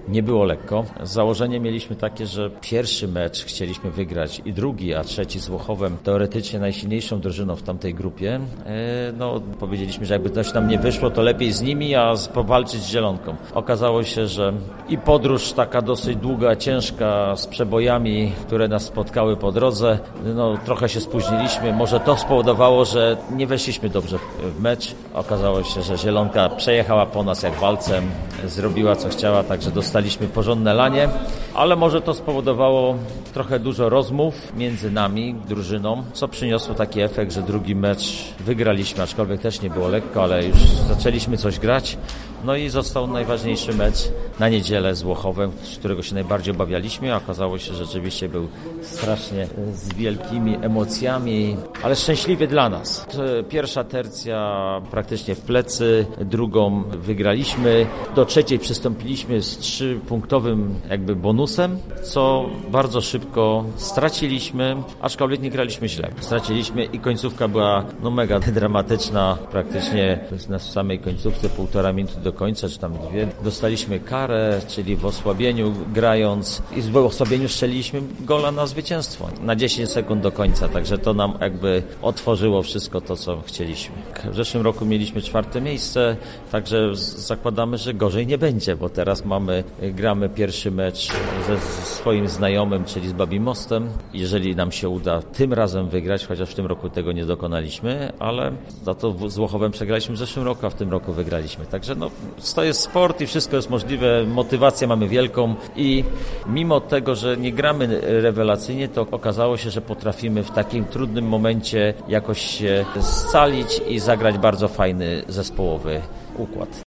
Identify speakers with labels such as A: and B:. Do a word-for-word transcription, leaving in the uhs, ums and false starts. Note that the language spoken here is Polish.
A: Nie było lekko. Założenie mieliśmy takie, że pierwszy mecz chcieliśmy wygrać i drugi, a trzeci z Włochowem, teoretycznie najsilniejszą drużyną w tamtej grupie. No, powiedzieliśmy, że jakby coś nam nie wyszło, to lepiej z nimi, a powalczyć z Zielonką. Okazało się, że i podróż taka dosyć długa, ciężka, z przebojami, które nas spotkały po drodze, no trochę się spóźniliśmy. Może to spowodowało, że nie weszliśmy dobrze w mecz. Okazało się, że Zielonka przejechała po nas jak walcem, zrobiła co chciała, także dostaliśmy porządne lanie, ale może to spowodowało trochę dużo rozmów między nami, drużyną, co przyniosło taki efekt, że drugi mecz wygraliśmy, aczkolwiek też nie było lekko, ale już zaczęliśmy coś grać. No i został najważniejszy mecz na niedzielę z Włochowem, z którego się najbardziej obawialiśmy. Okazało się, że rzeczywiście był strasznie z wielkimi emocjami, ale szczęśliwie dla nas. Pierwsza tercja praktycznie w plecy, drugą wygraliśmy. Do trzeciej przystąpiliśmy z trzypunktowym jakby bonusem, co bardzo szybko straciliśmy, aczkolwiek nie graliśmy źle. Straciliśmy i końcówka była no mega dramatyczna, praktycznie na samej końcówce półtora minuty do końca, czy tam dwie. Dostaliśmy karę, czyli w osłabieniu grając i w osłabieniu strzeliliśmy gola na zwycięstwo. Na dziesięć sekund do końca, także to nam jakby otworzyło wszystko to, co chcieliśmy. W zeszłym roku mieliśmy czwarte miejsce, także zakładamy, że gorzej nie będzie, bo teraz mamy, gramy pierwszy mecz ze swoim znajomym, czyli z Babimostem. Jeżeli nam się uda tym razem wygrać, chociaż w tym roku tego nie dokonaliśmy, ale za to z Włochowem przegraliśmy w zeszłym roku, a w tym roku wygraliśmy. Także no, to jest sport i wszystko jest możliwe, motywację mamy wielką i mimo tego, że nie gramy rewelacyjnie, to okazało się, że potrafimy w takim trudnym momencie jakoś się scalić i zagrać bardzo fajny zespołowy układ.